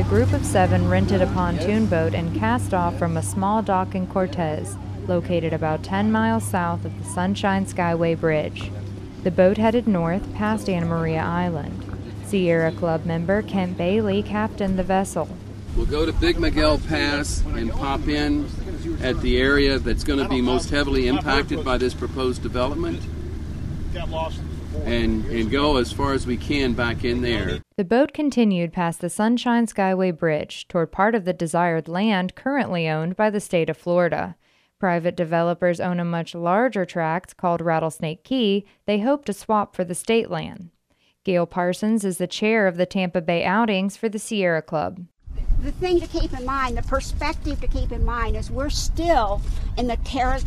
the group of 7 rented a pontoon boat and cast off from a small dock in Cortez, located about 10 miles south of the Sunshine Skyway Bridge. The boat headed north past Anna Maria Island. Sierra Club member Kent Bailey captained the vessel. We'll go to Big Miguel Pass and pop in at the area that's going to be most heavily impacted by this proposed development and go as far as we can back in there. The boat continued past the Sunshine Skyway Bridge toward part of the desired land currently owned by the state of Florida. Private developers own a much larger tract called Rattlesnake Key they hope to swap for the state land. Gail Parsons is the chair of the Tampa Bay outings for the Sierra Club. The thing to keep in mind, the perspective to keep in mind, is we're still in the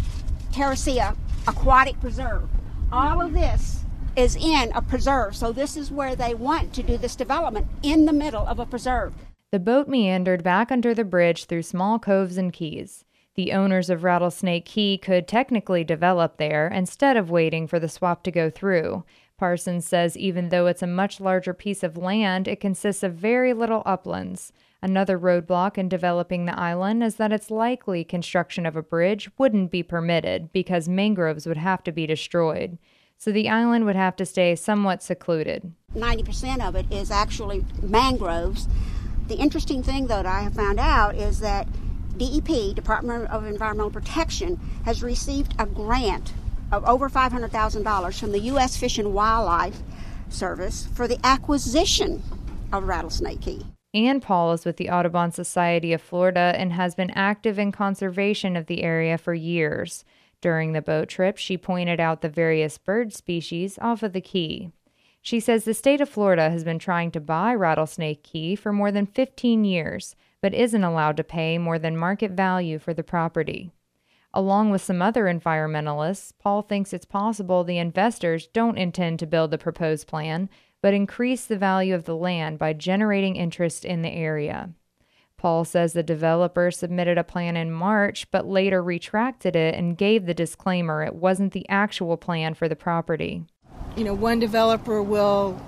Terracea Aquatic Preserve. All of this is in a preserve, so this is where they want to do this development, in the middle of a preserve. The boat meandered back under the bridge through small coves and keys. The owners of Rattlesnake Key could technically develop there instead of waiting for the swap to go through. Parsons says even though it's a much larger piece of land, it consists of very little uplands. Another roadblock in developing the island is that it's likely construction of a bridge wouldn't be permitted because mangroves would have to be destroyed. So the island would have to stay somewhat secluded. 90% of it is actually mangroves. The interesting thing, though, that I have found out is that DEP, Department of Environmental Protection, has received a grant of over $500,000 from the U.S. Fish and Wildlife Service for the acquisition of Rattlesnake Key. Ann Paul is with the Audubon Society of Florida and has been active in conservation of the area for years. During the boat trip, she pointed out the various bird species off of the key. She says the state of Florida has been trying to buy Rattlesnake Key for more than 15 years, but isn't allowed to pay more than market value for the property. Along with some other environmentalists, Paul thinks it's possible the investors don't intend to build the proposed plan, but increase the value of the land by generating interest in the area. Paul says the developer submitted a plan in March, but later retracted it and gave the disclaimer it wasn't the actual plan for the property. One developer will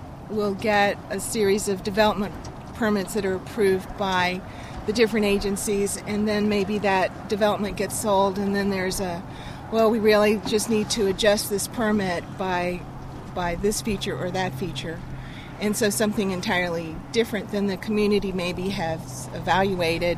get a series of development permits that are approved by the different agencies, and then maybe that development gets sold, and then there's we really just need to adjust this permit by this feature or that feature. And so something entirely different than the community maybe has evaluated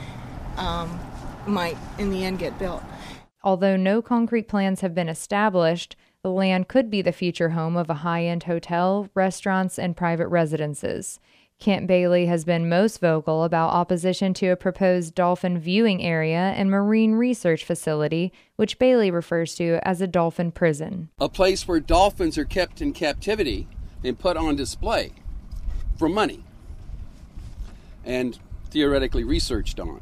might in the end get built. Although no concrete plans have been established, the land could be the future home of a high-end hotel, restaurants, and private residences. Kent Bailey has been most vocal about opposition to a proposed dolphin viewing area and marine research facility, which Bailey refers to as a dolphin prison. A place where dolphins are kept in captivity and put on display for money and theoretically researched on.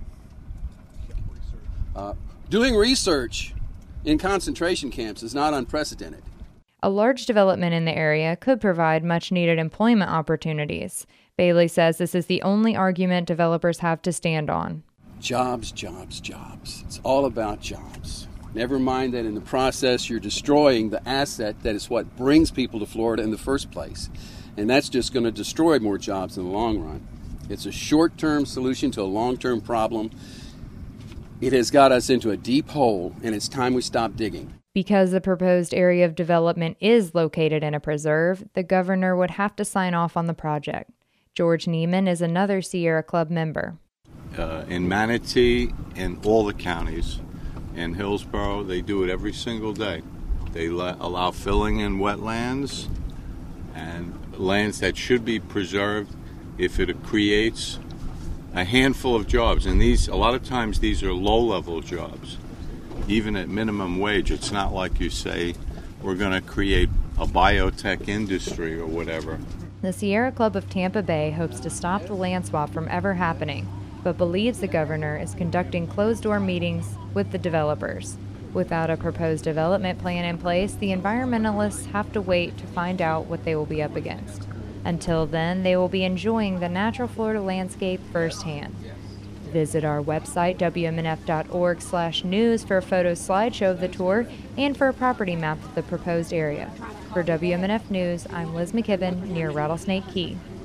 Doing research in concentration camps is not unprecedented. A large development in the area could provide much-needed employment opportunities. Bailey says this is the only argument developers have to stand on. Jobs, jobs, jobs. It's all about jobs. Never mind that in the process you're destroying the asset that is what brings people to Florida in the first place. And that's just going to destroy more jobs in the long run. It's a short-term solution to a long-term problem. It has got us into a deep hole, and it's time we stop digging. Because the proposed area of development is located in a preserve, the governor would have to sign off on the project. George Neiman is another Sierra Club member. In Manatee, in all the counties, in Hillsborough, they do it every single day. They allow filling in wetlands and lands that should be preserved if it creates a handful of jobs. And a lot of times these are low-level jobs. Even at minimum wage, it's not like you say, we're going to create a biotech industry or whatever. The Sierra Club of Tampa Bay hopes to stop the land swap from ever happening, but believes the governor is conducting closed-door meetings with the developers. Without a proposed development plan in place, the environmentalists have to wait to find out what they will be up against. Until then, they will be enjoying the natural Florida landscape firsthand. Visit our website, wmnf.org/news, for a photo slideshow of the tour and for a property map of the proposed area. For WMNF News, I'm Liz McKibben near Rattlesnake Key.